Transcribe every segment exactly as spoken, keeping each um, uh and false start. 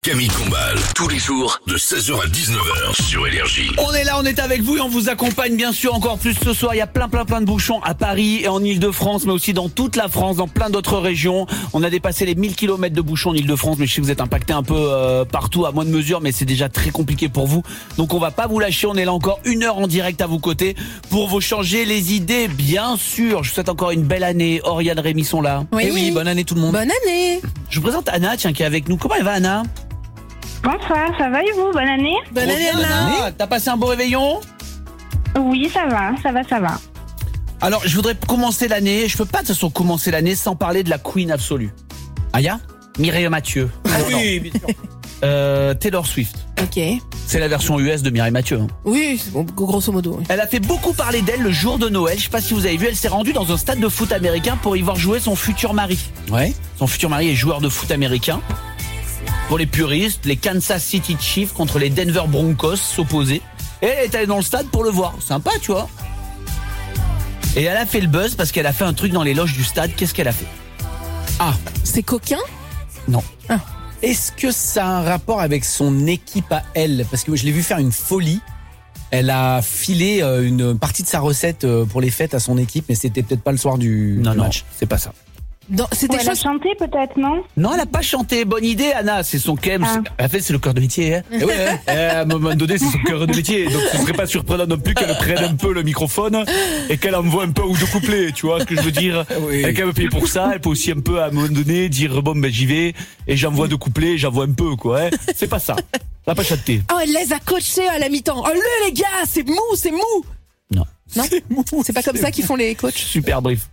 Camille Combal, tous les jours de seize heures à dix-neuf heures sur Énergie. On est là, on est avec vous et on vous accompagne bien sûr encore plus ce soir. Il y a plein plein plein de bouchons à Paris et en Ile-de-France, mais aussi dans toute la France, dans plein d'autres régions. On a dépassé les mille kilomètres de bouchons en Ile-de-France, mais je sais que vous êtes impacté un peu euh, partout à moindre mesure, mais c'est déjà très compliqué pour vous. Donc on va pas vous lâcher, on est là encore une heure en direct à vos côtés pour vous changer les idées, bien sûr. Je vous souhaite encore une belle année. Oriane, Rémi sont là. Oui. Et oui, bonne année tout le monde. Bonne année. Je vous présente Anna, tiens, qui est avec nous. Comment elle va, Anna? Bonsoir, ça va et vous? Bonne année? Bonne Trop année, bien, Anna. T'as passé un beau réveillon? Oui, ça va, ça va, ça va. Alors, je voudrais commencer l'année. Je peux pas de toute façon commencer l'année sans parler de la Queen absolue. Aya? Mireille Mathieu. Ah oui, bien sûr. Euh, Taylor Swift. Ok. C'est la version U S de Mireille Mathieu. Hein. Oui, c'est bon, grosso modo. Oui. Elle a fait beaucoup parler d'elle le jour de Noël. Je sais pas si vous avez vu, elle s'est rendue dans un stade de foot américain pour y voir jouer son futur mari. Ouais. Son futur mari est joueur de foot américain. Pour les puristes, les Kansas City Chiefs contre les Denver Broncos s'opposaient. Et elle est allée dans le stade pour le voir. Sympa, tu vois. Et elle a fait le buzz parce qu'elle a fait un truc dans les loges du stade. Qu'est-ce qu'elle a fait? Ah, C'est coquin. Non. Ah. est-ce que ça a un rapport avec son équipe à elle? Parce que je l'ai vu faire une folie. Elle a filé euh, une partie de sa recette euh, pour les fêtes à son équipe, mais c'était peut-être pas le soir du, Non, du non, match. c'est pas ça. Dans, c'était Ouais, elle a chose... chanté peut-être, non? Non, elle a pas chanté. Bonne idée, Anna. C'est son K M. Ah. En fait, c'est le cœur de métier. Hein. Et ouais, hein. Et à un moment donné, c'est son cœur de métier. Donc, ce serait pas surprenant non plus qu'elle prenne un peu le microphone et qu'elle envoie un peu ou deux couplets. Tu vois ce que je veux dire? Oui. Elle est quand même payée pour ça. Elle peut aussi un peu, à un moment donné, dire bon, ben j'y vais et j'envoie deux couplets, j'envoie un peu, quoi. Hein. C'est pas ça. Elle a pas chanté. Oh, elle les a coachés à la mi-temps. Oh, le les gars, c'est mou, c'est mou. Non. Non, c'est pas comme ça qu'ils font les coachs. Super brief.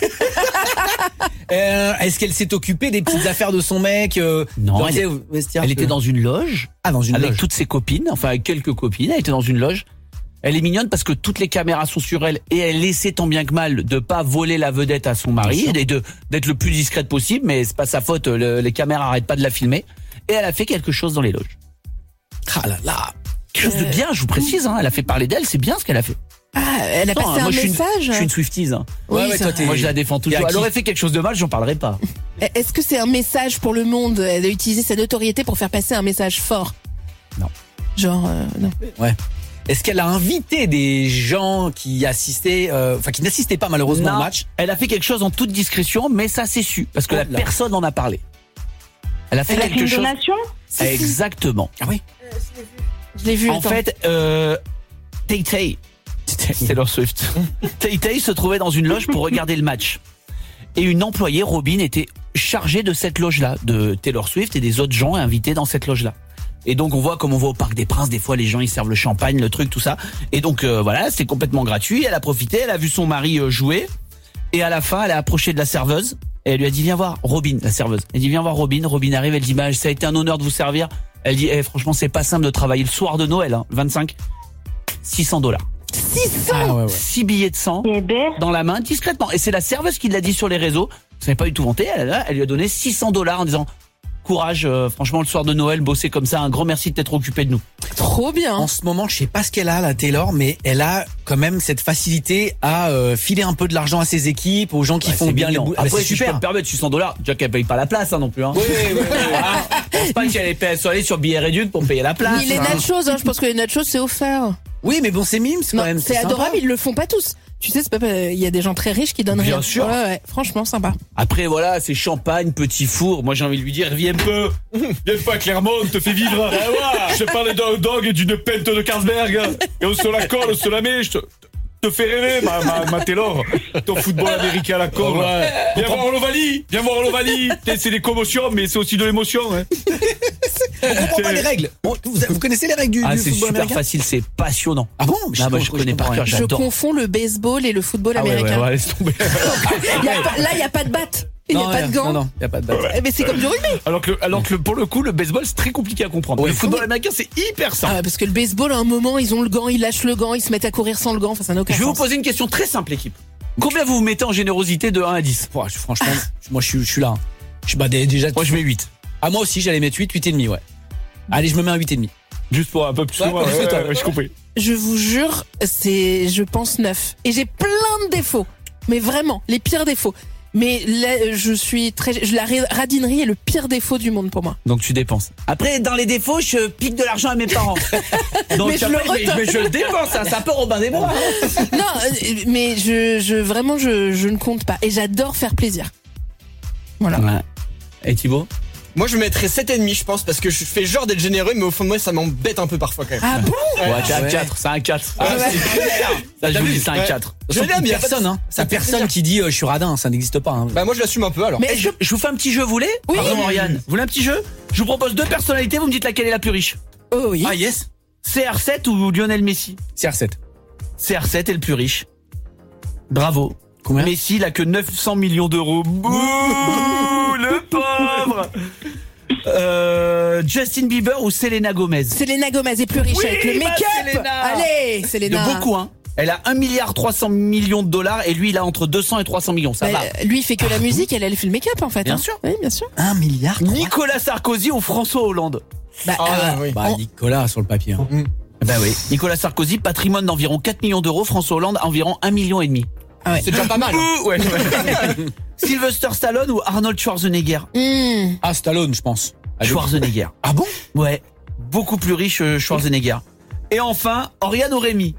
Euh, est-ce qu'elle s'est occupée des petites affaires de son mec euh, Non, dans elle, les vestiaires elle que- était dans une loge. Ah, dans une avec loge. toutes ses copines, enfin avec quelques copines, elle était dans une loge. Elle est mignonne parce que toutes les caméras sont sur elle et elle essaie tant bien que mal de pas voler la vedette à son mari et de d'être le plus discrète possible, mais c'est pas sa faute, le- les caméras arrêtent pas de la filmer. Et elle a fait quelque chose dans les loges. Ah là là. Quelque chose de bien, je vous précise, hein, elle a fait parler d'elle, c'est bien ce qu'elle a fait. Ah, elle a Attends, passé hein, un moi, je suis une- message. Je suis une Swifties. Hein. Oui, Ouais, ouais, ça- toi, t'es- Moi je la défends toujours. Et à Elle qui aurait fait quelque chose de mal, j'en parlerai pas. Est-ce que c'est un message pour le monde? Elle a utilisé sa notoriété pour faire passer un message fort. Non. Genre, euh, non. Ouais. Est-ce qu'elle a invité des gens qui assistaient, euh, enfin qui n'assistaient pas malheureusement Non, au match? elle a fait quelque chose en toute discrétion, mais ça c'est su parce que Oh la là. personne en a parlé. Elle a fait Elle a fait quelque une chose. donation? Exactement. Ah oui. Je l'ai vu. En attends. fait, euh, Tay Tay, Taylor Swift, Tay Tay se trouvait dans une loge pour regarder le match. Et une employée, Robin, était chargée de cette loge-là, de Taylor Swift et des autres gens invités dans cette loge-là. Et donc on voit comme on voit au Parc des Princes, des fois les gens ils servent le champagne, le truc, tout ça. Et donc euh, voilà, c'est complètement gratuit. Elle a profité, elle a vu son mari euh, jouer. Et à la fin, elle a approché de la serveuse et elle lui a dit viens voir Robin, la serveuse. Elle dit viens voir Robin. Robin arrive, elle dit bah, ça a été un honneur de vous servir. Elle dit eh, franchement c'est pas simple de travailler le soir de Noël, hein, vingt-cinq, six cents dollars. six cents. Ah ouais, ouais. six billets de cent Eh ben, dans la main discrètement. Et c'est la serveuse qui l'a dit sur les réseaux. Ça n'est pas du tout vanté. Elle, elle lui a donné six cents dollars en disant courage, euh, franchement le soir de Noël, bosser comme ça, un grand merci de t'être occupé de nous. Trop bien. En ce moment, je sais pas ce qu'elle a, la Taylor, mais elle a quand même cette facilité à euh, filer un peu de l'argent à ses équipes, aux gens qui Ouais, font c'est bien mignon. les bouts. Ah, bah, Après, c'est si je peux super. me permettre, six cents dollars, déjà qu'elle paye pas la place hein, non plus. Hein. Oui, oui, oui. Hein, je pense pas qu'elle est payée- soit allée sur billet réduit pour payer la place. Mais les hein. nachos, hein, je pense que les nachos c'est offert. Oui, mais bon, c'est mimes quand Non, même. c'est sympa. adorable, ils le font pas tous. Tu sais, c'est pas, il y a des gens très riches qui donnent Bien rien. sûr. Ouais, ouais, franchement sympa. Après voilà, c'est champagne, petit four. Moi j'ai envie de lui dire, viens un peu. Viens pas à Clermont, on te fait vivre. Je te parle d'un dog et d'une pinte de Carlsberg. Et on se la colle, on se la met. Je te, te fais rêver, ma, ma, ma Taylor. Ton football américain à la colle. Ouais. Viens voir l'Ovalie. Viens voir l'Ovalie. C'est des commotions, mais c'est aussi de l'émotion. Hein. On comprend pas les règles. Bon, Vous, vous connaissez les règles du, Ah, du c'est football super américain? facile, c'est passionnant. Ah bon? Ah, moi, je connais par comprends cœur, rien. Je J'adore. confonds le baseball et le football Ah ouais, américain. ouais, ouais, laisse tomber. Il y a pas- là, il y a pas de batte. Il n'y a Non, pas de gants. Non, non, il y a pas de batte. Eh, mais c'est comme du rugby. Alors que, le- alors que le- pour le coup, le baseball, c'est très compliqué à comprendre. Ouais, le football oui. américain, c'est hyper simple. Ah, parce que le baseball, à un moment, ils ont le gant, ils lâchent le gant, ils se mettent à courir sans le gant. Enfin, ça n'a aucun Je vais vous sens. poser une question très simple, équipe. Combien vous vous mettez en générosité de un à dix? Ouah, je- franchement, moi je suis, je suis là. hein. Je suis bah, dé- déjà. Moi, je mets huit. Ah, moi aussi, j'allais mettre huit, huit et demi, ouais. Allez, je me mets un huit et demi. Juste pour un peu plus Ouais, que moi. plus que toi. ouais, j'ai compris. Je vous jure, c'est, je pense, neuf. Et j'ai plein de défauts. Mais vraiment, les pires défauts. Mais là, je suis très, je, la radinerie est le pire défaut du monde pour moi. Donc tu dépenses. Après, dans les défauts, je pique de l'argent à mes parents. Donc Mais je le après, je, mais je le dépense, hein, c'est un peu Robin des Bois. Non, euh, mais je, je vraiment, je, je ne compte pas. Et j'adore faire plaisir. Voilà. Ouais. Et Thibaut? Moi, je mettrais sept virgule cinq, je pense, parce que je fais genre d'être généreux, mais au fond de moi, ça m'embête un peu parfois quand même. Ah bon? Ouais, c'est un ouais. quatre, c'est un quatre. Ah, c'est clair. Ça, je vous le dis, c'est un Ouais. quatre. Je l'aime, il y a pas de- personne, hein. ça T'as me fait personne plaisir. qui dit euh, je suis radin, ça n'existe pas. Hein. Bah, moi, je l'assume un peu alors. Mais Eh, je, je vous fais un petit jeu, vous voulez? Oui. Pardon, Oriane. Vous voulez un petit jeu? Je vous propose deux personnalités, vous me dites laquelle est la plus riche. Oh oui. Ah yes, C R sept ou Lionel Messi? C R sept. C R sept est le plus riche. Bravo. Combien? Messi, il a que neuf cents millions d'euros. Bouh, le pauvre. Euh, Justin Bieber ou Selena Gomez? Selena Gomez est plus riche Oui, avec le bah, make-up. Selena. Allez, De Selena. beaucoup, hein. Elle a un milliard trois cents millions de dollars et lui, il a entre deux cents et trois cents millions. Ça Bah, va. euh, lui, il fait que la musique, elle, elle fait le make-up en fait. Bien hein. sûr. Oui, bien sûr. Un milliard. Nicolas Sarkozy ou François Hollande? Bah, Ah, euh, oui. Bah on- Nicolas sur le papier. Hein. Bah oui. Nicolas Sarkozy, patrimoine d'environ quatre millions d'euros. François Hollande, environ un million et demi. ah ouais. C'est déjà pas mal. hein. Ouh, ouais, ouais. Sylvester Stallone ou Arnold Schwarzenegger? Mmh. Ah Stallone, je pense. Allez. Schwarzenegger. Ah bon? Ouais. Beaucoup plus riche, euh, Schwarzenegger. Et enfin, Oriane ou Rémi?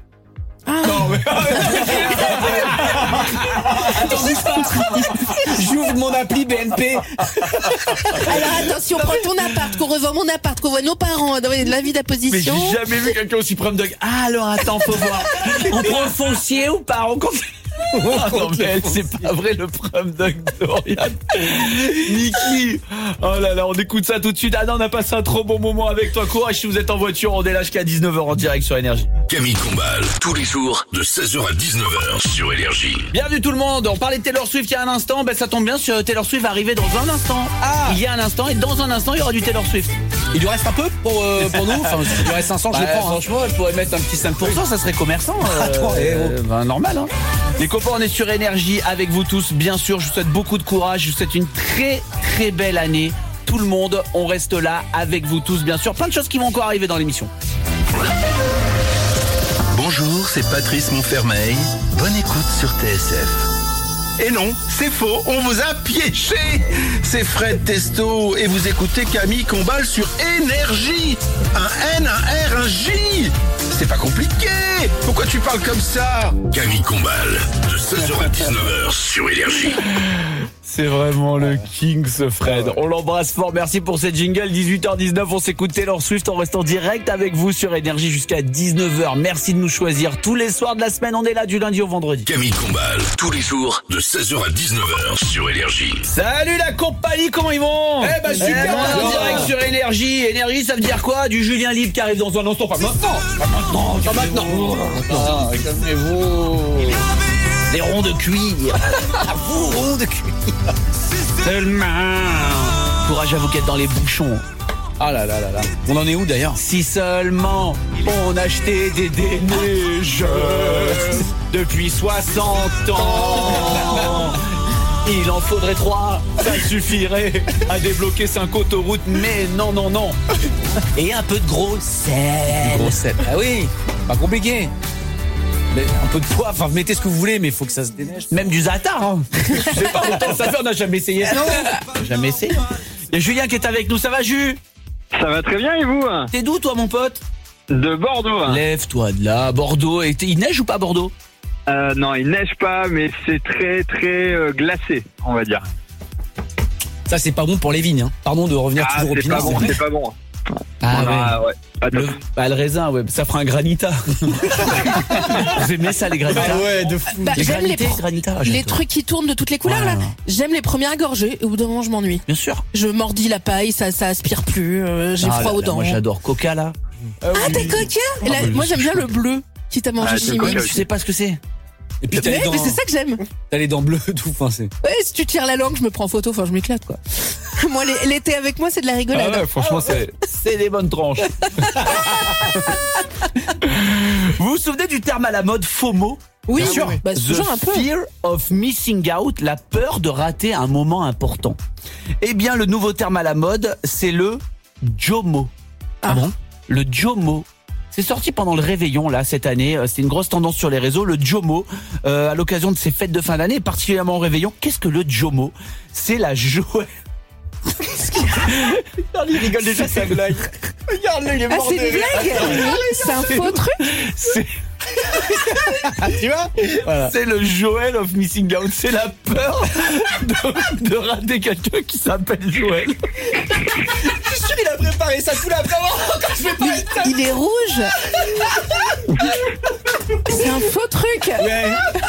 J'ouvre mon appli B N P. Alors attention, prends ton appart, qu'on revend mon appart, qu'on voit nos parents dans la vie Mais d'apposition. j'ai jamais vu quelqu'un aussi prendre de... Ah, alors attends, faut voir. On prend le foncier ou pas? On compte... Ah non mais elle, c'est pas vrai le prom dog d'Oriane. Niki. Oh là là, on écoute ça tout de suite. Ah non, on a passé un trop bon moment avec toi. Courage si vous êtes en voiture, on est là jusqu'à dix-neuf heures en direct sur Énergie. Camille Combal, tous les jours de seize heures à dix-neuf heures sur Énergie. Bienvenue tout le monde. On parlait de Taylor Swift il y a un instant. Ben ça tombe bien, sur Taylor Swift va arriver dans un instant. Ah. Il y a un instant et dans un instant il y aura du Taylor Swift. Il lui reste un peu pour, euh, pour nous. Enfin, s'il lui reste cinq cents, je Bah, le prends. hein. franchement, elle pourrait mettre un petit cinq pour cent, ça serait commerçant. euh, Attends, eh, oh. euh, ben, normal. Hein. Les copains, on est sur Énergie avec vous tous. Bien sûr, je vous souhaite beaucoup de courage. Je vous souhaite une très très belle année. Tout le monde, on reste là avec vous tous, bien sûr. Plein de choses qui vont encore arriver dans l'émission. Bonjour, c'est Patrice Montfermeil. Bonne écoute sur T S F. Et non, c'est faux, on vous a piégé. C'est Fred Testo et vous écoutez Camille Combal sur Énergie. Un N, un R, un J. C'est pas compliqué. Pourquoi tu parles comme ça? Camille Combal, de seize heures à dix-neuf heures sur Énergie. C'est vraiment le king ce Fred. On l'embrasse fort. Merci pour cette jingle. dix-huit heures dix-neuf, on s'écoute Taylor Swift. On reste en direct avec vous sur Énergie jusqu'à dix-neuf heures. Merci de nous choisir. Tous les soirs de la semaine, on est là du lundi au vendredi. Camille Combal, tous les jours de seize heures à dix-neuf heures sur Énergie. Salut la compagnie, comment ils vont? Eh ben, super, on est en alors. direct sur Énergie. Énergie, ça veut dire quoi? Du Julien Libre qui arrive dans un instant. Pas maintenant. Pas maintenant. Pas maintenant. Ah, calmez-vous. Les ronds de cuir. À vous, ronds de cuir. Seulement. Courage à vous qui êtes dans les bouchons. Ah là là là là. On en est où d'ailleurs? Si seulement on achetait des déneigeuses depuis soixante ans. Il en faudrait trois, ça suffirait à débloquer cinq autoroutes, mais non, non, non. Et un peu de gros sel. Gros sel. Ah oui, pas compliqué. Mais un peu de poids, enfin mettez ce que vous voulez, mais il faut que ça se déneige. Même du za'atar. Hein. Je sais pas longtemps ça fait, on n'a jamais essayé. Non, jamais essayé. Il y a Julien qui est avec nous, ça va Jus? Ça va très bien et vous? T'es d'où toi mon pote? De Bordeaux. Lève-toi de là, Bordeaux. Et il neige ou pas Bordeaux? euh, Non, il neige pas, mais c'est très très euh, glacé, on va dire. Ça c'est pas bon pour les vignes. Hein. Pardon de revenir Ah, toujours au c'est pinard. pas bon, c'est- c'est pas bon. Ah On a- ouais, pas Le, top. bah, le raisin, ouais, ça fera un granita. Vous aimez ça les granitas? Ah ouais, de fou. Bah, Les j'aime les, granités, pro- granitas, ah, les j'adore. trucs qui tournent de toutes les couleurs Ouais, là. ouais. J'aime les premières gorgées et au bout d'un moment je m'ennuie. Bien sûr. Je mordis la paille, ça, ça aspire plus, euh, j'ai Ah froid là aux là, dents. Moi j'adore Coca là. Ah t'es coquin Et là, bah, moi je j'aime suis bien le bleu, quitte à manger Ah, c'est chimique. coca. Tu sais pas ce que c'est? Et puis t'as Mais, les dents, mais c'est ça que j'aime. t'as les dents bleues, tout. Enfin, c'est. Ouais, si tu tires la langue, je me prends en photo, enfin je m'éclate quoi. Moi l'é- l'été avec moi c'est de la rigolade. franchement c'est c'est des bonnes tranches. Vous vous souvenez du terme à la mode FOMO? Oui, Bien sûr. bah, c'est The toujours un peu. fear of missing out, la peur de rater un moment important. Eh bien, le nouveau terme à la mode, c'est le JOMO. Ah bon? Le JOMO. C'est sorti pendant le réveillon là cette année. Euh, C'était une grosse tendance sur les réseaux. Le Jomo, euh, à l'occasion de ces fêtes de fin d'année, particulièrement au réveillon. Qu'est-ce que le Jomo ? C'est la joie. Regarde, il rigole déjà sa blague. Regarde-le, il est Ah, mort c'est de une rire. blague. C'est un faux truc. C'est, Tu vois Voilà. c'est le Joel of Missing Out. C'est la peur de, de rater quelqu'un qui s'appelle Joël. Je suis sûr il a préparé ça tout l'après-midi. Quand je vais parler de ça. Il est rouge. C'est un faux truc. Ouais.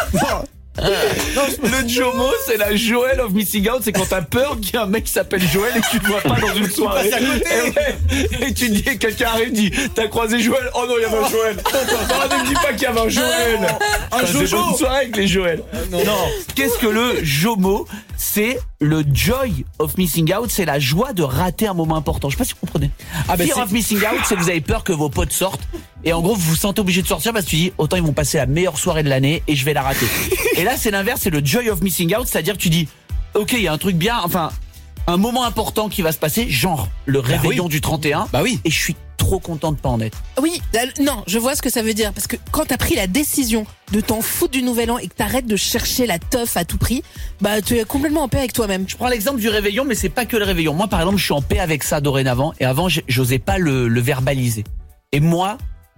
Le Jomo, c'est la Joel of Missing Out. C'est quand t'as peur qu'il y ait un mec qui s'appelle Joël et que tu ne vois pas dans une soirée. passes à côté. Et, ouais. Et tu dis, quelqu'un arrive, dit, t'as croisé Joël? Oh non, il y avait un Joël. Non, ne me dis pas qu'il y avait un Joël. Un Ça, c'est Jojo. bonne soirée avec les Joël. Non. Qu'est-ce que le Jomo? C'est le joy of missing out. C'est la joie de rater un moment important. Je sais pas si vous comprenez. Ah bah Fear c'est- of missing out, c'est que vous avez peur que vos potes sortent. Et en gros, vous vous sentez obligé de sortir parce que tu dis, autant ils vont passer la meilleure soirée de l'année et je vais la rater. Et là, c'est l'inverse, c'est le joy of missing out. C'est-à-dire que tu dis, ok, il y a un truc bien, enfin, un moment important qui va se passer, genre le réveillon oui. du trente et un. Bah oui. Et je suis trop content de pas en être. Oui, euh, non, je vois ce que ça veut dire. Parce que quand t'as pris la décision de t'en foutre du nouvel an et que t'arrêtes de chercher la teuf à tout prix, bah tu es complètement en paix avec toi-même. Je prends l'exemple du réveillon, mais c'est pas que le réveillon. Moi, par exemple, je suis en paix avec ça dorénavant. Et avant, j'ai- j'osais pas le, le verbaliser. Et moi,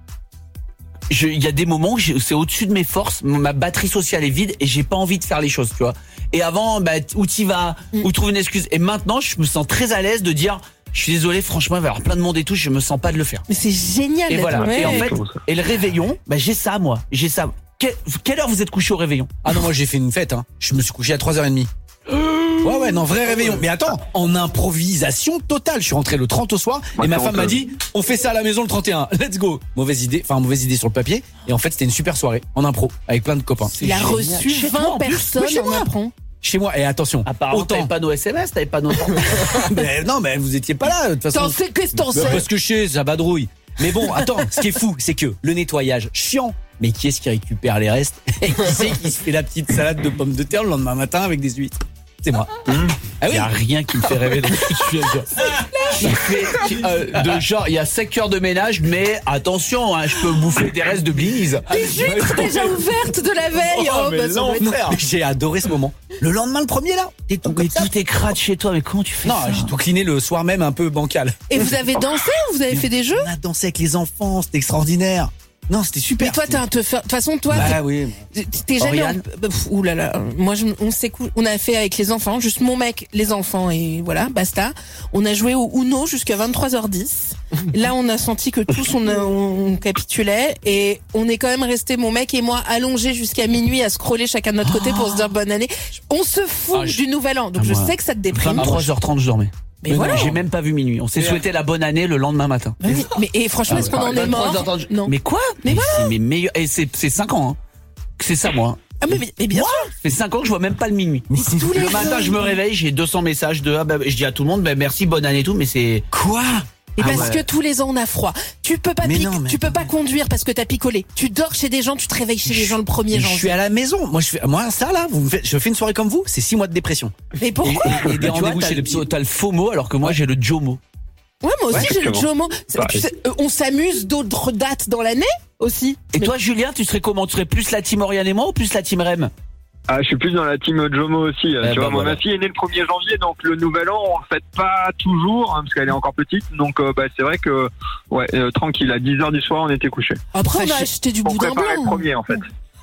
je- il y a des moments où j'ai- c'est au-dessus de mes forces. Ma batterie sociale est vide et j'ai pas envie de faire les choses, tu vois. Et avant, bah, t- où t'y vas, Mm. où trouver une excuse. Et maintenant, je me sens très à l'aise de dire, je suis désolé, franchement, il va y avoir plein de monde et tout, je me sens pas de le faire. Mais c'est génial. Et d'être- voilà. ouais. Et en fait, Comment ça et le réveillon, bah, j'ai ça, moi. J'ai ça. Que- quelle heure vous êtes couché au réveillon? Ah non, moi j'ai fait une fête, hein. Je me suis couché à trois heures trente. Ouais, ouais, non, vrai réveillon. Mais attends, en improvisation totale. Je suis rentré le trente au soir et Ouais, ma c'est femme m'a honteux. dit, on fait ça à la maison le trente et un. Let's go. Mauvaise idée, enfin, mauvaise idée sur le papier. Et en fait, c'était une super soirée en impro avec plein de copains. Il a génial. reçu Chez toi, vingt en plus. personnes Oui, chez en moi. apprend. Chez moi, et attention. Apparemment, autant. t'avais pas nos S M S, t'avais pas nos... Mais non, mais vous étiez pas là, de toute façon. T'en sais, qu'est-ce que t'en Bah, sais? parce que je sais, ça badrouille. Mais bon, attends, ce qui est fou, c'est que le nettoyage, chiant. Mais qui est-ce qui récupère les restes? Et qui c'est qui se fait la petite salade de pommes de terre le lendemain matin avec des huîtres? C'est moi. Ah Il oui. y a rien qui me fait rêver dans ce que tu viens de dire. Il fait, qui- euh, de genre, il y a cinq heures de ménage, mais attention, hein, je peux bouffer des restes de blinis. Les huîtres déjà ouvertes de la veille. Oh, Oh, mais bah, ça doit être- l'enfer. Mais j'ai adoré ce moment. Le lendemain, le premier là, t'es tout Mais comme ça. tout est crade chez toi, mais comment tu fais Non, ça? j'ai tout cliné le soir même un peu bancal. Et vous avez dansé ou vous avez fait des jeux? On a dansé avec les enfants, c'était extraordinaire. Non, c'était super. Mais toi, t'es un teufeur. De toute façon, toi, Bah oui. t'es- t'es jamais. Oriane. en- bah, pff, Ouh là là. Moi, je, on s'est cou- on a fait avec les enfants, juste mon mec, les enfants et voilà, basta. On a joué au Uno jusqu'à vingt-trois heures dix. Là, on a senti que tous on, a- on capitulait et on est quand même resté, mon mec et moi, allongés jusqu'à minuit à scroller chacun de notre côté pour se dire bonne année. On se fout Ah, je- du nouvel an, donc Ah, je moi, sais que ça te déprime. vingt-trois heures trente, je dormais. Mais voilà. J'ai même pas vu minuit. On s'est Mais, souhaité la bonne année le lendemain matin. Oui, mais et franchement, est-ce qu'on en est mort? vingt-trois heures trente, Non. Mais quoi? Mais Mais c'est mes meilleurs. Et c'est c'est cinq ans, hein. C'est ça, moi. Ah mais, mais, mais bien sûr. Ça fait cinq ans que je vois même pas le minuit. tous les Le matin, jours. je me réveille, j'ai deux cents messages de, ah bah, je dis à tout le monde, bah, merci, bonne année et tout, mais c'est, Quoi? Et Ah parce ouais. que tous les ans on a froid. Tu peux pas Mais pic- non, mais tu peux attends, pas conduire parce que t'as picolé. Tu dors chez des gens, tu te réveilles chez les gens le premier Je janvier. suis à la maison. Moi, je fais, moi, ça là, vous me faites, je fais une soirée comme vous, c'est six mois de dépression. Mais pourquoi? Et, et des tu vois, rendez-vous t'as chez le, le psy. t'as le FOMO alors que moi j'ai le JOMO. Ouais, moi aussi Ouais, j'ai le exactement. Jomo. C'est- Pareil. tu sais, euh, on s'amuse d'autres dates dans l'année aussi. Et Mais- toi, Julien, tu serais comment? Tu serais plus la team Oriane et moi ou plus la team Rem? Ah, je suis plus dans la team Jomo aussi. Eh tu ben vois, moi, voilà. ma fille est née le premier janvier, donc le nouvel an, on le fête pas toujours, hein, parce qu'elle est encore petite. Donc, euh, bah, c'est vrai que, ouais, euh, tranquille, à dix heures du soir, on était couchés. Après on a Sachez- acheté du Pour boudin préparer le blanc. premier, en fait.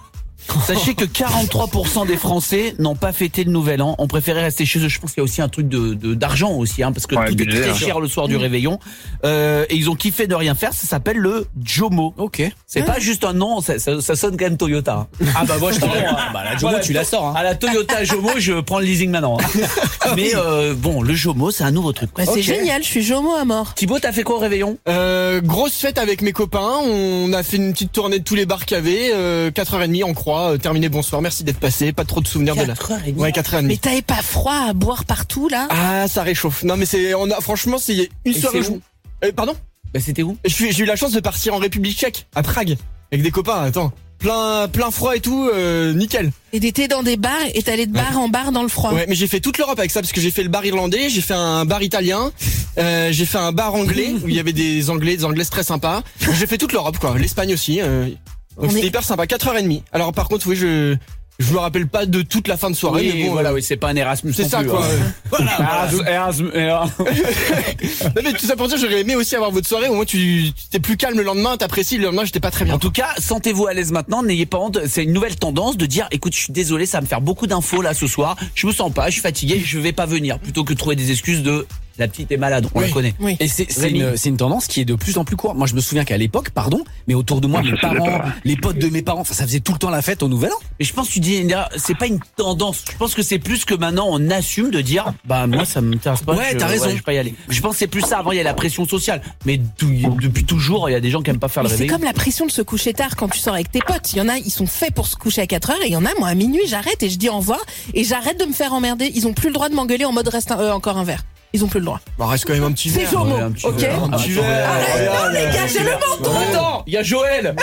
Sachez que quarante-trois pour cent des Français n'ont pas fêté le nouvel an, ont préféré rester chez eux. Je pense qu'il y a aussi un truc de, de d'argent aussi, hein, parce que Ouais, tout budget, est très hein. cher le soir du réveillon. Euh, et ils ont kiffé de rien faire. Ça s'appelle le JOMO. Ok. C'est pas juste un nom, ça, ça, ça sonne quand même Toyota. hein. Ah bah moi, je te bah la Jomo, Voilà, tu la sors. Hein. À la Toyota Jomo, je prends le leasing maintenant. hein. Mais euh, bon, le Jomo, c'est un nouveau truc. Bah, c'est Ok. génial, je suis Jomo à mort. Thibaut, t'as fait quoi au réveillon? Euh, grosse fête avec mes copains. On a fait une petite tournée de tous les bars qu'il y avait. Euh, quatre heures trente en croix. Euh, terminé, bonsoir. Merci d'être passé. Pas trop de souvenirs de là. quatre heures trente. Ouais, quatre heures trente. Mais t'avais pas froid à boire partout là? Ah, ça réchauffe. Non, mais c'est, on a, franchement, c'est une Et soirée. c'est où Euh, pardon? Bah, c'était où? Je suis- J'ai eu la chance de partir en République tchèque, à Prague, avec des copains. Attends. plein, plein froid et tout, euh, nickel. Et t'étais dans des bars et t'allais de bar en bar dans le froid. Ouais, mais j'ai fait toute l'Europe avec ça parce que j'ai fait le bar irlandais, j'ai fait un bar italien, euh, j'ai fait un bar anglais où il y avait des Anglais, des Anglaises très sympas. J'ai fait toute l'Europe, quoi. L'Espagne aussi. Euh, donc On c'était est- hyper sympa. quatre heures trente. Alors par contre, oui, je je me rappelle pas de toute la fin de soirée, Oui, mais bon, voilà, euh, oui, c'est pas un Erasmus. c'est non ça, plus, quoi. hein. Voilà, Erasmus, Erasmus, Non, mais tout ça pour dire, j'aurais aimé aussi avoir votre soirée. Au moins, tu tu t'es plus calme le lendemain, t'apprécies. Le lendemain, j'étais pas très bien. En tout cas, sentez-vous à l'aise maintenant, n'ayez pas honte. C'est une nouvelle tendance de dire, écoute, je suis désolé, ça va me faire beaucoup d'infos là ce soir. Je me sens pas, je suis fatigué, je vais pas venir. Plutôt que de trouver des excuses de la petite est malade, on Oui. la connaît. Oui. Et c'est c'est Rémi. une, c'est une tendance qui est de plus en plus courte. Moi, je me souviens qu'à l'époque, pardon, mais autour de moi, Non, mes ça, je suis parents, d'accord. les potes de mes parents, enfin, ça faisait tout le temps la fête au Nouvel An. Mais je pense que tu dis, c'est pas une tendance. Je pense que c'est plus que maintenant on assume de dire, bah moi ça m'intéresse pas. Ouais, je, t'as raison. je vais pas y aller. Je pense que c'est plus ça. Avant il y a la pression sociale, mais tout- depuis toujours il y a des gens qui aiment pas faire Mais le c'est réveil. comme la pression de se coucher tard quand tu sors avec tes potes. Il y en a, ils sont faits pour se coucher à quatre heures et il y en a, moi, à minuit, j'arrête et je dis au revoir et j'arrête de me faire emmerder. Ils ont plus le droit de m'engueuler en mode reste un- euh, encore un verre. Ils ont plus le droit. Bah, reste quand même un petit C'est verre. faux mot, Ouais, un petit ok? verre. Un petit verre. Arrête, non, les gars, j'ai le menton! Attends, il y a Joël.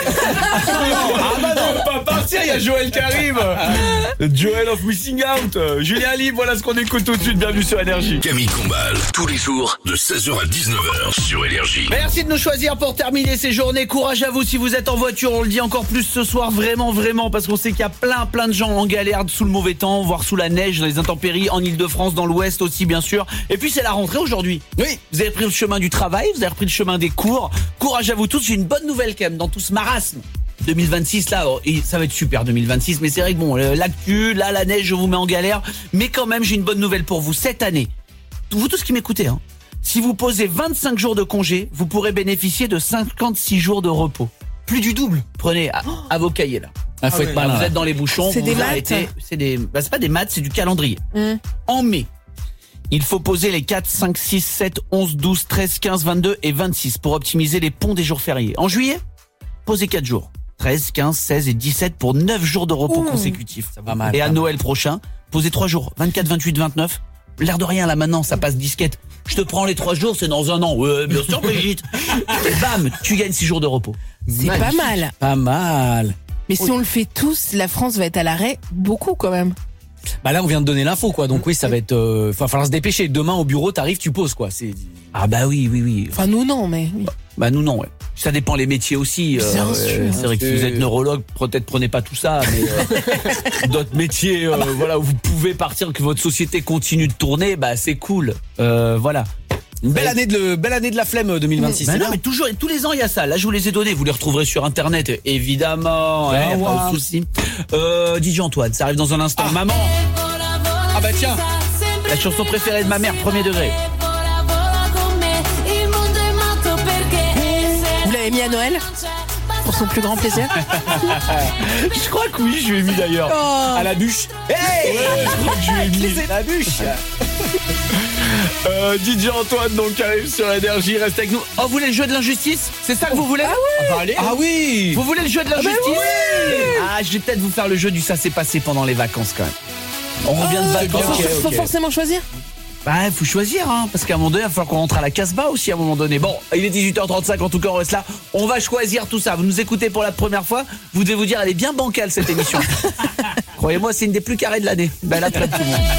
Ah bah non, on peut pas partir, il y a Joël qui arrive. Joël of Missing Out. Julien Libre, voilà ce qu'on écoute tout de suite. Bienvenue sur Énergie. Camille Combal, tous les jours de seize heures à dix-neuf heures sur Énergie. Merci de nous choisir pour terminer ces journées. Courage à vous si vous êtes en voiture. On le dit encore plus ce soir, vraiment, vraiment, parce qu'on sait qu'il y a plein, plein de gens en galère sous le mauvais temps, voire sous la neige, dans les intempéries, en Ile-de-France, dans l'Ouest aussi, bien sûr. Et puis c'est la rentrée aujourd'hui. Oui, vous avez pris le chemin du travail, vous avez repris le chemin des cours. Courage à vous tous. J'ai une bonne nouvelle quand même dans tout ce marasme. deux mille vingt-six là, oh, et ça va être super deux mille vingt-six, mais c'est vrai que bon, euh, l'actu, là la neige, je vous mets en galère, mais quand même j'ai une bonne nouvelle pour vous cette année. Vous tous qui m'écoutez, hein. Si vous posez vingt-cinq jours de congé, vous pourrez bénéficier de cinquante-six jours de repos. Plus du double. Prenez à, à vos cahiers là. Ah, faut Ah être ouais. malin. Vous là. êtes dans les bouchons, C'est vous des vous maths. arrêtez. C'est des, bah, c'est pas des maths, c'est du calendrier. Mmh. En mai, il faut poser les quatre, cinq, six, sept, onze, douze, treize, quinze, vingt-deux et vingt-six pour optimiser les ponts des jours fériés. En juillet, posez quatre jours. treize, quinze, seize et dix-sept pour neuf jours de repos Ouh. consécutifs. Pas mal, Et à pas mal. Noël prochain, posez trois jours. vingt-quatre, vingt-huit, vingt-neuf. L'air de rien là maintenant, ça passe disquette. Je te prends les trois jours, c'est dans un an. Ouais, bien sûr, Brigitte. Et bam, tu gagnes six jours de repos. C'est pas mal. Pas mal. Mais si on le fait tous, la France va être à l'arrêt beaucoup quand même. Bah là, on vient de donner l'info, quoi. Donc oui, ça va être. Euh, va falloir se dépêcher. Demain au bureau, t'arrives, tu poses, quoi. C'est. Ah bah oui, oui, oui. Enfin, nous, non, mais. oui. Bah nous non, ouais. Ça dépend les métiers aussi. euh, Bien euh, sûr. c'est vrai que si vous êtes neurologue, peut-être prenez pas tout ça, mais euh, d'autres métiers, euh, voilà, où vous pouvez partir, que votre société continue de tourner, bah c'est cool. Euh, voilà. Une belle année de le, belle année de la flemme deux mille vingt-six. Bah c'est non, bien. mais toujours, tous les ans il y a ça. Là je vous les ai donnés, vous les retrouverez sur internet, évidemment. Ouais, hein, pas ouais. de souci. Euh, D J Antoine, ça arrive dans un instant. Maman, Ah bah tiens. la chanson préférée de ma mère, premier degré. Vous l'avez mis à Noël pour son plus grand plaisir. Je crois que oui, je lui ai mis d'ailleurs. Oh. À la bûche. Hey Ouais, je crois que je lui ai mis. La bûche. Euh, D J Antoine donc arrive sur Énergie, reste avec nous. Oh, vous voulez le jeu de l'injustice? C'est ça que vous voulez? On va aller. Ah oui. Vous voulez le jeu de l'injustice? Ah, je vais peut-être vous faire le jeu du ça s'est passé pendant les vacances quand même. On revient de Euh, vacances. faut, ok, faut ok. forcément choisir. Bah, il faut choisir, hein, parce qu'à un moment donné, il va falloir qu'on rentre à la Casbah aussi à un moment donné. Bon, il est dix-huit heures trente-cinq, en tout cas, on reste là. On va choisir tout ça. Vous nous écoutez pour la première fois, vous devez vous dire, elle est bien bancale cette émission. Croyez-moi, c'est une des plus carrées de l'année. Belle après tout le monde.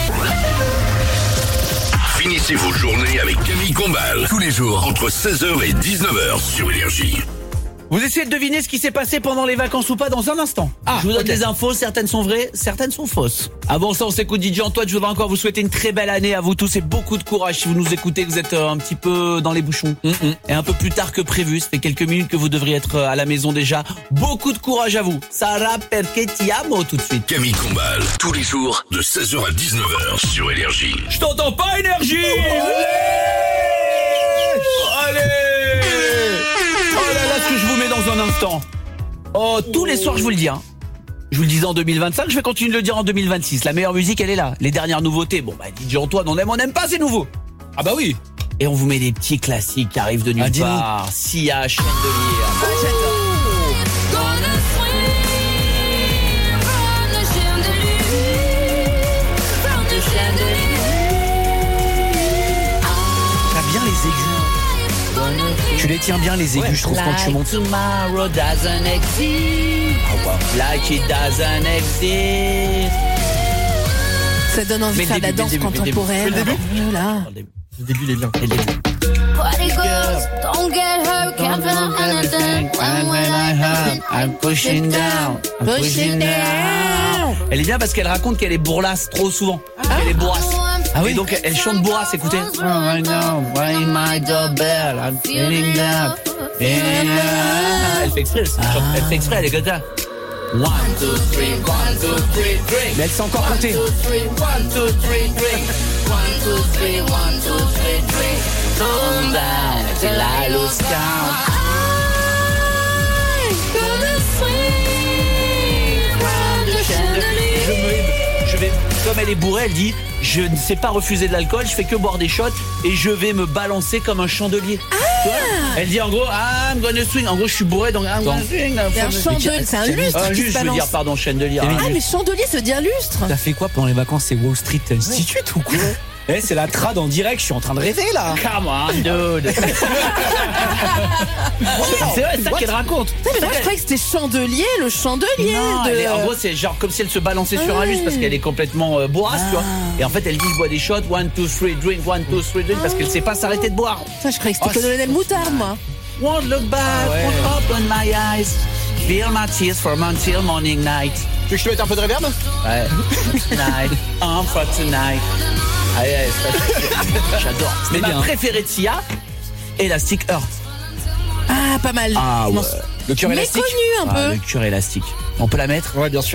Finissez vos journées avec Camille Combal, tous les jours entre seize heures et dix-neuf heures sur Énergie. Vous essayez de deviner ce qui s'est passé pendant les vacances ou pas dans un instant. Ah, je vous donne ok. des infos, certaines sont vraies, certaines sont fausses. Avant ça, on s'écoute D J Antoine. Je voudrais encore vous souhaiter une très belle année à vous tous et beaucoup de courage. Si vous nous écoutez, vous êtes euh, un petit peu dans les bouchons et un peu plus tard que prévu. Ça fait quelques minutes que vous devriez être euh, à la maison déjà. Beaucoup de courage à vous. Sarah perché ti amo tout de suite. Camille Combal, tous les jours de seize heures à dix-neuf heures sur Énergie. Je t'entends pas, Énergie. Allez, allez. Oh là là, ce que je vous mets dans un instant. Oh, tous les soirs, je vous le dis, hein. Je vous le disais en deux mille vingt-cinq, je vais continuer de le dire en deux mille vingt-six. La meilleure musique, elle est là. Les dernières nouveautés. Bon, bah, D J Antoine, on aime, on n'aime pas, c'est nouveau. Ah bah oui. Et on vous met des petits classiques qui arrivent de nulle Ah, dis-nous. part. Sia, Chandelier. Ah, j'adore. T'as bien les aigus. Tu les tiens bien les aigus, je trouve, quand tu Like montes. tomorrow doesn't exist. Like it doesn't exist. Ça donne envie Mais de faire le de la début, danse le début, le début. contemporaine. Le début Voilà. Le début, il est bien. Et le début. Party girls, don't get hurt, can't feel anything. And when I hurt, I'm pushing down, I'm pushing down. Elle est bien parce qu'elle raconte qu'elle est bourrasse trop souvent. Qu'elle est bourrasse. Ah oui. Et donc elle chante bourrasse, écoutez. Oh, I know, ring my doorbell, I'm feeling down. Elle fait exprès, elle chante- elle fait exprès, elle est comme ça. One, two, three, one, two, three, drink. Mais elle sait encore compter. One, two, three, one, two, three, drink. One, two, three, one, two, three, drink. Calm down till I lose count. Je me, je vais, comme elle est bourrée, elle dit, je ne sais pas refuser de l'alcool, je fais que boire des shots et je vais me balancer comme un chandelier. Tu vois, elle dit en gros, I'm gonna swing. En gros, je suis bourré, donc I'm gonna swing. C'est un chandelier, c'est un lustre Ah, qui juste, se je veux dire, balance. pardon, chandelier. Ah, mais chandelier, ça veut dire lustre. T'as fait quoi pendant les vacances? C'est Wall Street Institute ou quoi? Eh, c'est la trad en direct, je suis en train de rêver là. Come on, dude. C'est vrai, c'est ça qu'elle raconte. Putain, mais moi, je croyais que c'était chandelier, le chandelier. Non, de... elle est- en gros, c'est genre comme si elle se balançait sur un lustre parce qu'elle est complètement euh, bourrasse, tu vois. Et en fait, elle dit, je bois des shots, one, two, three, drink, one, two, three, drink, parce qu'elle sait pas s'arrêter de boire. Putain, je croyais que c'était Oh, colonel Moutarde, moi. Won't look back, ouais. won't open my eyes, feel my tears from until morning night. Tu veux que je te mette un peu de reverb? Ouais. Tonight, on for tonight. Allez, allez, ça, j'adore. C'est ma bien. préférée de Sia, Elastic Heart. Ah, pas mal. Ah Je m'en ouais. suis- Le cœur élastique. Méconnu un Ah, peu. le cœur élastique. On peut la mettre? Ouais, bien sûr.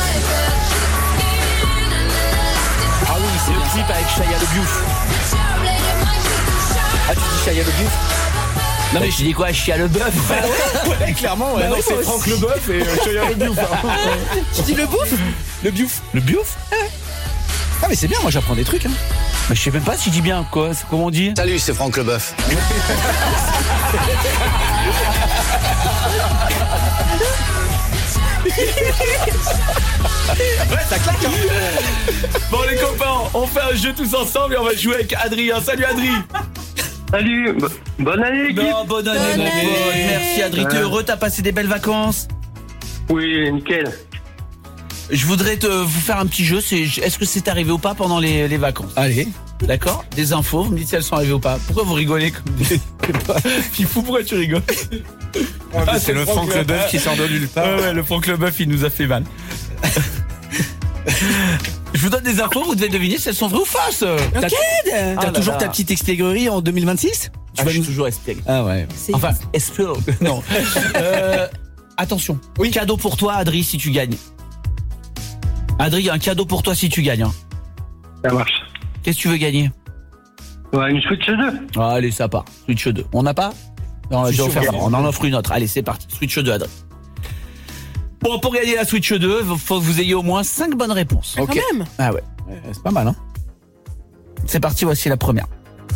Ah oui, c'est le clip avec Shia LaBeouf. Ah, tu dis Shia LaBeouf? Non mais je dis quoi, Shia LaBeouf? Ouais, clairement, ouais. Bah non, oui, c'est moi Franck aussi. Leboeuf et euh, Shia LaBeouf. Tu dis le bouffe? Le Biouf. Le Biouf? Ah, mais c'est bien, moi j'apprends des trucs. Hein. Mais je sais même pas si je dis bien quoi, c'est comment on dit? Salut, c'est Franck Leboeuf. Ouais, ça claque hein. Bon les copains, on fait un jeu tous ensemble et on va jouer avec Adrien. Salut Adri. Salut, bo- bonne année l'équipe. Non, bonne année Bonne mon année. pote. Merci Adri, t'es Ouais. heureux, t'as passé des belles vacances? Oui, nickel. Je voudrais te, vous faire un petit jeu, c'est, est-ce que c'est arrivé ou pas pendant les, les vacances? Allez. D'accord? Des infos, vous me dites si elles sont arrivées ou pas. Pourquoi vous rigolez comme des... Fifou, pourquoi tu rigoles? Ah, c'est le Franck Leboeuf qui sort de nulle part. Ouais, ouais, le Franck Leboeuf, il nous a fait mal. Je vous donne des infos, vous devez deviner si elles sont vraies ou fausses. T'as Ok. t'as Ah là toujours là. ta petite espièglerie en deux mille vingt-six? Tu vas toujours espiègle. Ah ouais. C'est- Enfin, espiègle. Non. Euh, attention. Oui. Cadeau pour toi, Adri, si tu gagnes. Adri, un cadeau pour toi si tu gagnes. hein. Ça marche. Qu'est-ce que tu veux gagner? Ouais, une Switch deux. Allez, ça part. Switch deux. On n'a pas? Non, Si, j'ai si, offert on ça. gagne. On en offre une autre. Allez, c'est parti. Switch deux, Adri. Bon, pour gagner la Switch deux, il faut que vous ayez au moins cinq bonnes réponses. Quand même. Ah ouais. Ouais, c'est pas mal, hein. C'est parti, voici la première.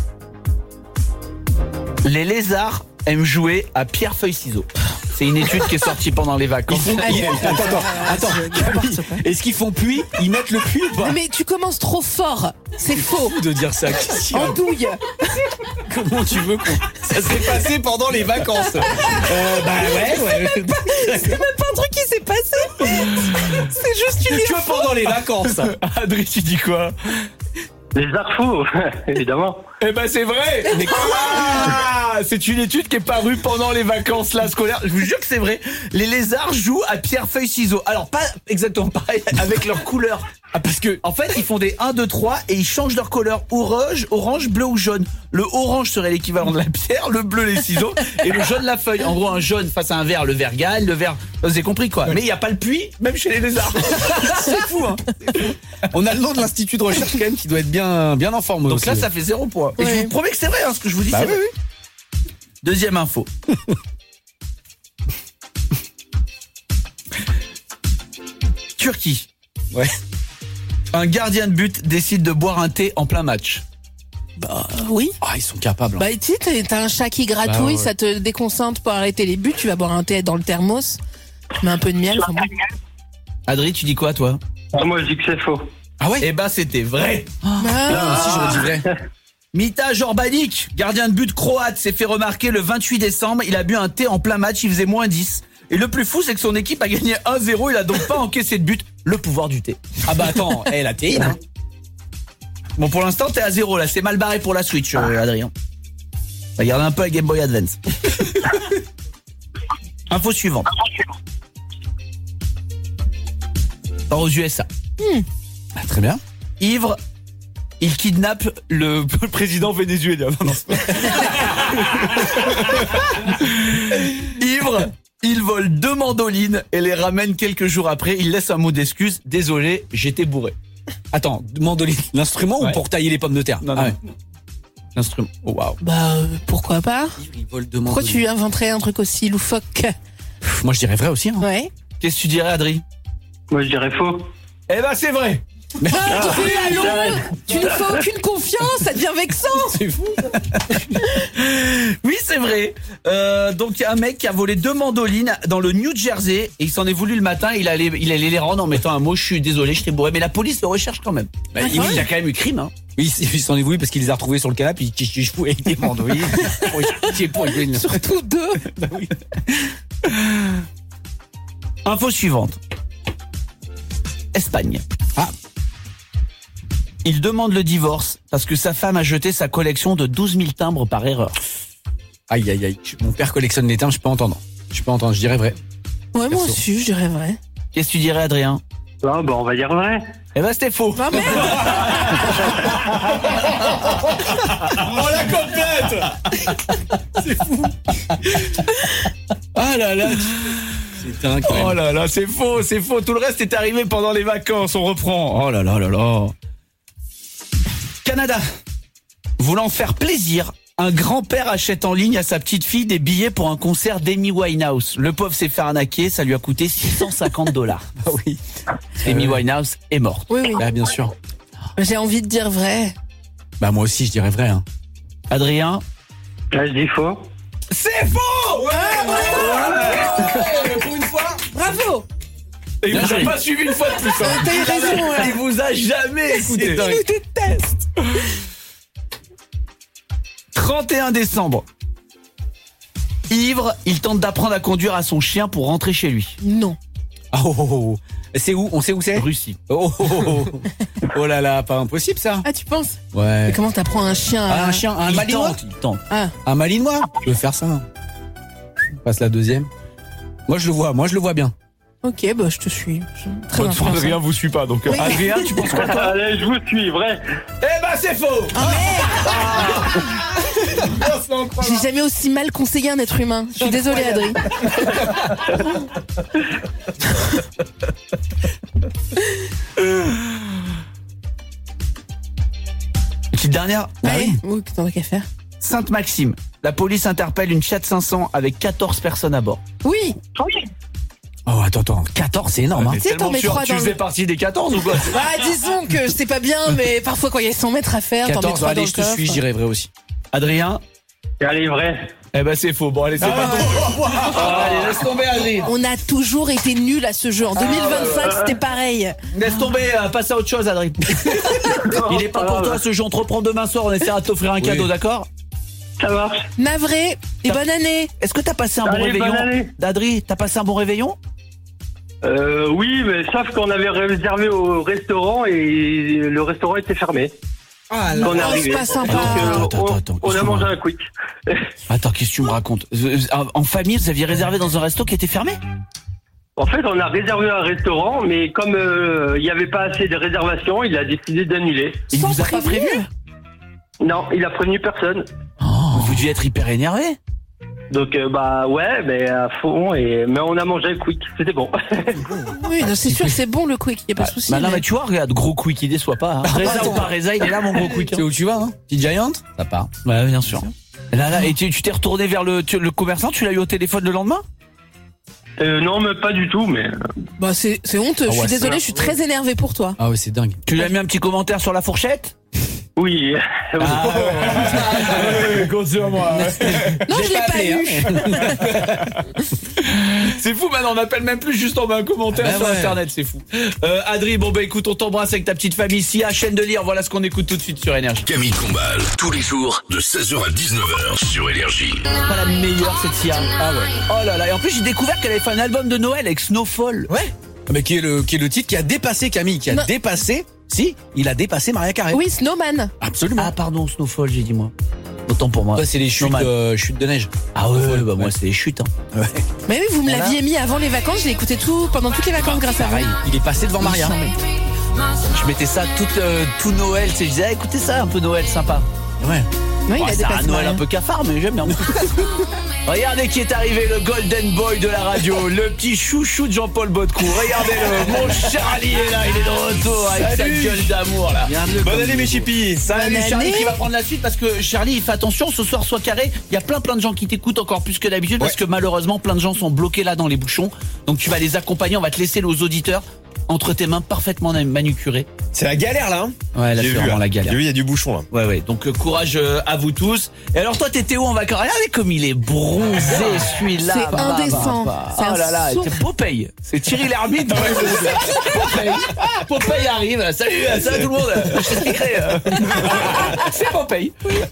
Les lézards aiment jouer à pierre-feuille-ciseaux. C'est une étude qui est sortie pendant les vacances. Ils font- ils- Attends, attends, attends. Camille, est-ce qu'ils font puits? Ils mettent le puits ou pas? Mais tu commences trop fort. C'est faux. De dire ça. Qu'est-ce qu'il y a? Andouille. Comment tu veux qu'on... Ça s'est passé pendant les vacances. Euh, bah ouais, ouais. C'est même pas un truc qui s'est passé. C'est juste une Que pendant les vacances. Adri, tu dis quoi? Les infos, évidemment. Eh ben c'est vrai. Mais quoi? C'est une étude qui est parue pendant les vacances là scolaires. Je vous jure que c'est vrai. Les lézards jouent à pierre feuille ciseaux. Alors pas exactement pareil avec leur couleur. Ah, parce que en fait ils font des un, deux, trois et ils changent leur couleur orange, orange, bleu ou jaune. Le orange serait l'équivalent de la pierre, le bleu les ciseaux et le jaune la feuille. En gros un jaune face à un vert, le vert gagne, le vert. Vous avez compris quoi? Mais il y a pas le puits même chez les lézards. C'est fou hein. On a le nom de l'institut de recherche quand même qui doit être bien, bien en forme. Donc aussi. là ça fait zéro point. Et je Ouais. vous promets que c'est vrai hein, ce que je vous dis. Bah c'est oui, vrai. oui. Deuxième info. Turquie. Ouais. Un gardien de but décide de boire un thé en plein match. Bah oui. Ah, ils sont capables. hein. Bah tu sais, t'as- t'as un chat qui gratouille, Bah, ouais. ça te déconcentre pour arrêter les buts. Tu vas boire un thé dans le thermos. Tu mets un peu de miel. Enfin bon. Adri, tu dis quoi toi? Ah, moi, je dis que c'est faux. Ah ouais. Eh ben c'était vrai. Ah. Là aussi j'aurais dit vrai. Mita Jorbanic, gardien de but croate, s'est fait remarquer le vingt-huit décembre. Il a bu un thé en plein match, il faisait moins dix. Et le plus fou, c'est que son équipe a gagné un zéro. Il a donc pas encaissé de but. Le pouvoir du thé. Ah bah attends, eh, la théine, hein. Bon, pour l'instant, t'es à zéro là. C'est mal barré pour la Switch, euh, Adrien. Regarde un peu à Game Boy Advance. Info suivante. Part aux U S A. Hmm. Ah, très bien. Ivre, il kidnappe le président vénézuélien. Non, non, c'est pas- Ivre, il vole deux mandolines et les ramène quelques jours après. Il laisse un mot d'excuse. Désolé, j'étais bourré. Attends, mandoline, l'instrument Ouais. ou pour tailler les pommes de terre? Non, non. Ah ouais. L'instrument. Oh, waouh. Bah, euh, pourquoi pas? Ivre, il vole deux Pourquoi mandolines. tu inventerais un truc aussi loufoque? Pff, Moi je dirais vrai aussi. Hein. Ouais. Qu'est-ce que tu dirais, Adri? Moi, je dirais faux. Eh ben, c'est vrai. Ah, tu fais allô? Tu ne fais aucune confiance, ça devient vexant. C'est fou. Oui, c'est vrai. Euh, donc, il y a un mec qui a volé deux mandolines dans le New Jersey et il s'en est voulu le matin. Il allait, il allait les rendre en mettant un mot. Je suis désolé, je t'ai bourré. Mais la police le recherche quand même. Bah, il, il y a quand même eu crime, hein. Oui, il s'en est voulu parce qu'il les a retrouvés sur le canapé. Il chiche chiche fou avec des mandolines. Pour- pour- pour rigoler. Surtout deux. Bah oui. Info suivante. Espagne. Ah. Il demande le divorce parce que sa femme a jeté sa collection de douze mille timbres par erreur. Aïe aïe aïe. Mon père collectionne les timbres, je peux entendre. Je peux entendre, je dirais vrai. Ouais, moi Perso. aussi, je dirais vrai. Qu'est-ce que tu dirais, Adrien? Ah, bah, on va dire vrai. Eh ben, c'était faux. Ah merde. On la complète. Ah là là. C'est dingue quand même. Oh là là, c'est faux, c'est faux. Tout le reste est arrivé pendant les vacances. On reprend. Oh là là là là. Canada. Voulant faire plaisir, un grand-père achète en ligne à sa petite fille des billets pour un concert d'Amy Winehouse. Le pauvre s'est fait arnaquer, ça lui a coûté six cent cinquante dollars. Ah oui. Amy Winehouse est morte. Oui, oui. Bah bien sûr. J'ai envie de dire vrai. Bah moi aussi je dirais vrai. Hein. Adrien. Là, je dis faux. C'est faux. Ouais, Pour une fois. Bravo. Et il Bien vous a joué. pas suivi une fois de plus. hein. T'as eu raison, là. Il vous a jamais écouté. Il nous déteste. trente et un décembre. Ivre, il tente d'apprendre à conduire à son chien pour rentrer chez lui. Non. Ah, oh, oh, oh. C'est où? On sait où c'est? Russie. Oh, oh, oh, oh. Oh là là, pas impossible ça. Ah, tu penses? Ouais. Mais comment t'apprends un chien à... Ah, un chien, un Il malinois. tente, il tente. Ah, Un malinois. Je veux faire ça. On passe la deuxième. Moi je le vois, moi je le vois bien. ok, bah je te suis. Je- Très Bonne fois, influençant. Adrien vous suit pas, donc. Oui. Adrien, tu penses quoi toi? Allez, je vous suis, vrai. Eh ben c'est faux. J'ai jamais aussi mal conseillé un être humain. Je suis désolée, Adrien. Petite dernière. Ouais. Oui, t'en as qu'à faire. Sainte-Maxime. La police interpelle une Fiat cinq cents avec quatorze personnes à bord. Oui. Oh attends, attends, quatorze c'est énorme. Hein. Tu sais, t'en mets trois Tu dans faisais le... partie des quatorze ou quoi? Bah, disons que c'est pas bien, mais parfois quand il y a cent mètres à faire, t'en mets quatorze, trois dans allez, le je te coffre. suis, je dirais vrai aussi. Adrien. Allez, vrai. Eh ben c'est faux. Bon allez, c'est pas faux. Allez, laisse tomber Adrien. On a toujours été nuls à ce jeu. En deux mille vingt-cinq, c'était pareil. Laisse tomber, euh, passe à autre chose Adrien. Il est pas pour toi ce jeu, on te reprend demain soir, on essaiera de t'offrir un cadeau, d'accord? Ça marche. Navré et bonne année. Est-ce que t'as passé un bon Allez, bonne réveillon? année. Adrien, t'as passé un bon réveillon? Euh, oui, mais sauf qu'on avait réservé au restaurant et le restaurant était fermé. Ah Quand on est Oh, arrivé. c'est pas sympa. Donc, euh, Attends, on, attends, on a excuse-moi. mangé un quick. Attends, qu'est-ce que tu me racontes? Euh, En famille, vous aviez réservé dans un resto qui était fermé? En fait, on a réservé un restaurant, mais comme euh, il n'y avait pas assez de réservations, il a décidé d'annuler. Il Sans vous a pas prévenir. prévenu? Non, il a prévenu personne. Oh, vous deviez être hyper énervé. Donc euh, bah ouais, mais à fond et mais on a mangé le quick, c'était bon. Oui, non, c'est sûr, c'est bon le quick, y a pas de souci. Bah non, mais- mais tu vois, regarde, gros quick, il déçoit pas. Hein. Reza ou pas Reza, il est là, mon gros quick. C'est où tu vas, hein? Petite Giant? Ça part. Ouais, bien sûr. Là, là, et tu tu t'es retourné vers le, tu- le commerçant, tu l'as eu au téléphone le lendemain? Euh, non, mais pas du tout, mais Bah c'est c'est honteux. Ah Je ouais, suis désolée, ça- je suis très énervée pour toi. Ah ouais, c'est dingue. Tu lui as mis un petit commentaire sur la fourchette? Oui. Ah ouais, compte sur moi. Non, je l'ai pas eu. C'est fou, maintenant on appelle même plus, juste on met un commentaire Ah bah sur ouais. internet, c'est fou. Euh, Adri, bon bah écoute, on t'embrasse avec ta petite famille. Si à chaîne de lire, voilà ce qu'on écoute tout de suite sur Énergie. Camille Combal, tous les jours de seize heures à dix-neuf heures sur Énergie. Pas la meilleure cette Sia. Ah ouais. Oh là là, et en plus j'ai découvert qu'elle avait fait un album de Noël avec Snowfall. Ouais. Mais qui est le qui est le titre qui a dépassé Camille, qui a Non. dépassé. Si, il a dépassé Mariah Carey. Oui, Snowman. Absolument. Ah pardon, Snowfall, j'ai dit moi. Autant pour moi. Ouais, c'est les chutes, Snowman. euh, chutes de neige. Ah ouais, ouais, bah moi c'est les chutes. Hein. Mais oui, vous me Voilà. l'aviez mis avant les vacances, je l'ai écouté tout, pendant toutes les vacances grâce à vous. Pareil, il est passé devant Maria. Je mettais ça tout, euh, tout Noël, tu sais, je disais, ah, écoutez ça, un peu Noël sympa. Ouais. Oui, Oh, il a c'est un dépassé Noël Maria. un peu cafard, mais j'aime bien. Regardez qui est arrivé, le Golden Boy de la radio, le petit chouchou de Jean-Paul Baudecou. Regardez-le, mon Charlie est là, il est de retour avec Salut. sa gueule d'amour là. Bonne année, mes chippies. Salut Bonne Charlie année. qui va prendre la suite parce que Charlie, il fait attention, ce soir sois carré. Il y a plein plein de gens qui t'écoutent encore plus que d'habitude parce que malheureusement plein de gens sont bloqués là dans les bouchons. Donc tu vas les accompagner, on va te laisser aux auditeurs entre tes mains parfaitement manucurées. C'est la galère là. Hein Ouais, là J'ai c'est vu, vraiment hein. la galère. J'ai vu, il y a du bouchon là. Ouais ouais, donc euh, courage euh, à vous tous. Et alors toi t'étais où en vacances? Regardez comme il est bronzé celui-là. C'est Bah, bah, indécent. bah. C'est Oh un là là, sourd. c'est Popeye. C'est Thierry Lhermitte. Popeye. Popeye arrive. Salut, salut tout le monde. Je t'expliquerai. euh. C'est Popeye.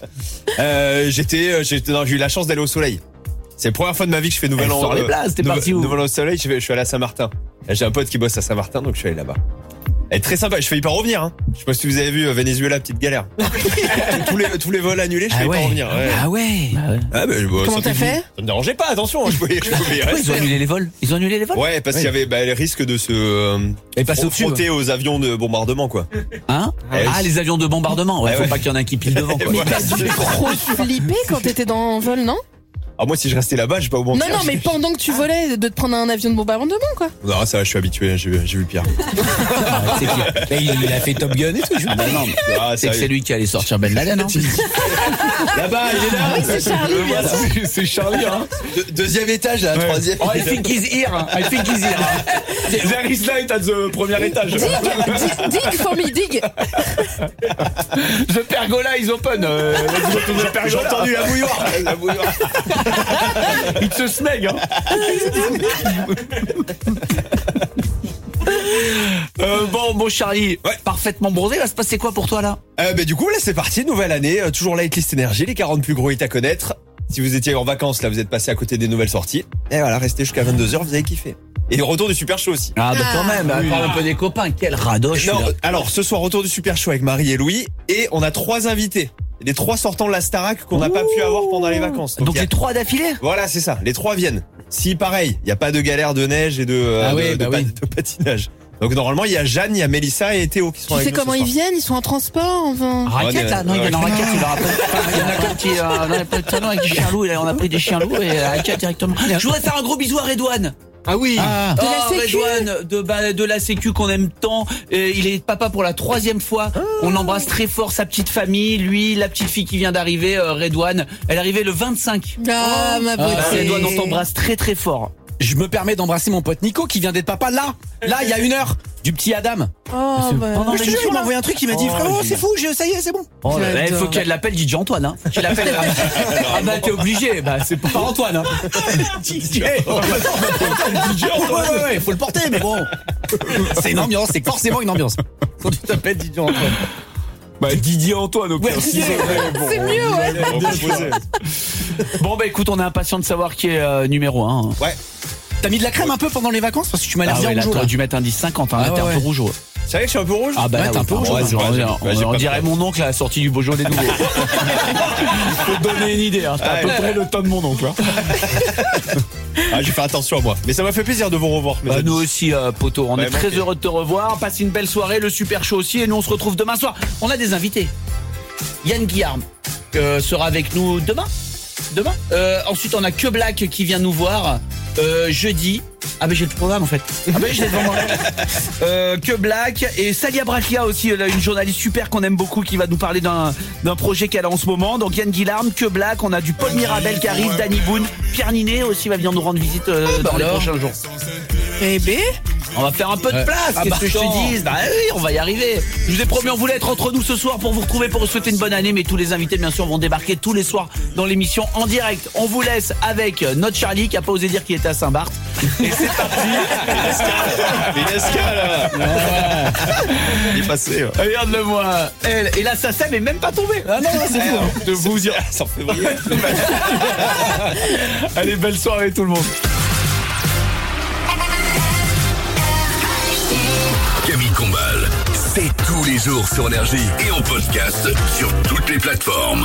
Euh, j'étais, euh, j'étais, non, j'ai eu la chance d'aller au soleil. C'est la première fois de ma vie que je fais Nouvel Elle An. sort les euh, blases, t'es Nouvel- parti où? Nouvel An au soleil, je, vais- je suis allé à Saint-Martin. J'ai un pote qui bosse à Saint-Martin, donc je suis allé là-bas. Elle est très sympa, je faillis pas revenir. Hein. Je sais pas si vous avez vu euh, Venezuela, petite galère. tous, les, tous les vols annulés, je Ah faillis ouais. pas revenir. Ouais. Ah ouais. Ah, bah, bah, Comment ça t'as me- fait Ça me dérangeait pas, attention, hein, je pouvais, je pouvais y Pourquoi ils rester. ont annulé les vols? Ils ont annulé les vols? Ouais, parce qu'il y avait bah, le risque de se euh, Et passer fro- au-dessus, frotter aux avions de bombardement, quoi. Hein? Eh Ah, oui. les avions de bombardement. Ouais, Eh faut ouais. pas qu'il y en ait un qui pile devant, quoi. Et voilà. T'as dû trop flipper quand t'étais dans un vol, non? Ah, moi, si je restais là-bas, j'ai pas au Non, mentir. non, mais pendant que tu volais, de te prendre un avion de bombardement, quoi. Non, ça va, je suis habitué, j'ai vu, j'ai vu le pire. C'est clair. Mais il, il a fait Top Gun et tout. je- Ah bah non, Ah, c'est que ça- c'est lui qui allait sortir Ben Laden, hein. Là-bas, il est là. Oui, c'est Charlie, bien sûr. C'est- C'est Charlie, hein. De- deuxième étage, là, troisième. Oh, I think he's here. I think he's here. There is light at the premier étage. Dig, dig, dig for me, dig. The pergola is open. Euh, let's go to the J'ai pergola. entendu la bouilloire. La bouilloire. It's a smeg, hein. Euh, bon, bon Charlie, Ouais. parfaitement bronzé, va se passer quoi pour toi là? Euh, bah, du coup, là, c'est parti, nouvelle année. euh, toujours Lightlist Énergie, les quarante plus gros hits à connaître. Si vous étiez en vacances, là, vous êtes passé à côté des nouvelles sorties. Et voilà, restez jusqu'à vingt-deux heures, vous avez kiffé. Et le retour du Super Show aussi. Ah bah quand Ah, même, oui. parle un peu des copains, quel radoche. Non, celui-là. alors, ce soir, retour du Super Show avec Marie et Louis. Et on a trois invités. Les trois sortants de la Starac qu'on n'a pas pu avoir pendant les vacances. Donc il y a- les trois d'affilée? Voilà, c'est ça. Les trois viennent. Si, pareil, il n'y a pas de galère de neige et de, euh, Ah de, ouais, de bah pa- oui. de patinage. Donc, normalement, il y a Jeanne, il y a Mélissa et Théo qui sont Tu avec sais nous comment ce ils soir. viennent? Ils sont en transport, enfin. Raquette là, non, il y en a en raquette, il aura pas. Enfin, il y en a qu'un qui, euh, non, il y a pas de talent avec des chiens loups, et on a pris des chiens loups et raquette directement. Je voudrais faire un gros bisou à Redouane. Ah oui. Ah. De la Oh, sécu. Redouane, de, bah, de la sécu qu'on aime tant. Euh, il est papa pour la troisième fois. On embrasse très fort sa petite famille. Lui, la petite fille qui vient d'arriver, euh, Redouane. Elle est arrivée le vingt-cinq. Ah, ma beauté. Ah, Redouane, on t'embrasse très très fort. Je me permets d'embrasser mon pote Nico qui vient d'être papa là, là, il y a une heure, du petit Adam. Oh, bah. Pendant Je te jure, il m'a envoyé un truc, il m'a dit Oh, frérot, il- c'est fou, je- ça y est, c'est bon. Oh là là, il faut J'adore. qu'elle l'appelle D J Antoine, hein. Qu'il appelle. Ah bah t'es obligé. Bah c'est pas Antoine, hein. D J. Ouais, ouais, ouais, faut le porter, mais bon. C'est une ambiance, c'est forcément une ambiance. Quand tu t'appelles Didier Antoine. Bah Didier Antoine au Ouais, pire. Didier. C'est mieux, ouais. On va proposer. Bon bah écoute, on est impatient de savoir qui est euh, numéro un. Ouais. T'as mis de la crème un peu pendant les vacances parce que tu m'as l'air Ah bien ouais, là rouge. t'aurais dû mettre un dix cinquante, hein. Là Ah t'es un ouais, peu ouais. rouge. C'est vrai que je suis un peu rouge. Ah bah Ouais, là, t'es un oui, peu rouge, on- ouais, c'est on- vrai, j'ai- on- ouais, j'ai on pas dirait peur. mon oncle à la sortie du Beaujolais nouveau. Faut te donner une idée, hein. C'est à Ouais. peu près le ton de mon oncle. hein. Ah, je vais faire attention à moi. Mais ça m'a fait plaisir de vous revoir. mes Bah, amis. nous aussi, euh, poto, on Ouais, est très manqué. heureux de te revoir. Passe une belle soirée, le super show aussi, et nous on se retrouve demain soir. On a des invités. Yann Guillarme euh, sera avec nous demain. Demain. Euh, ensuite, on a Que Black qui vient nous voir euh, jeudi. Ah ben j'ai le programme en fait. Ah ben je l'ai devant moi. Euh, Que Black et Salia Braclia aussi, là, une journaliste super qu'on aime beaucoup qui va nous parler d'un d'un projet qu'elle a en ce moment. Donc Yann Guillarme, Que Black, on a du Paul Mirabel qui arrive, Danny Boone, Pierre Ninet aussi va venir nous rendre visite euh, bah dans les alors. prochains jours. Eh ben. On va faire un peu de place, Ah qu'est-ce bah que je attends. te dise? Bah oui, on va y arriver. Je vous ai promis, on voulait être entre nous ce soir pour vous retrouver, pour vous souhaiter une bonne année, mais tous les invités, bien sûr, vont débarquer tous les soirs dans l'émission en direct. On vous laisse avec notre Charlie qui a pas osé dire qu'il était à Saint-Barth. Et c'est parti. Une escale. Il est passé. Ouais. Regarde-le moi. Elle, et là, sa sème est même pas tombée. Ah non, c'est tout. De vous dire. C'est en février. Allez, belle soirée tout le monde. Camille Combal, c'est tous les jours sur Énergie et en podcast sur toutes les plateformes.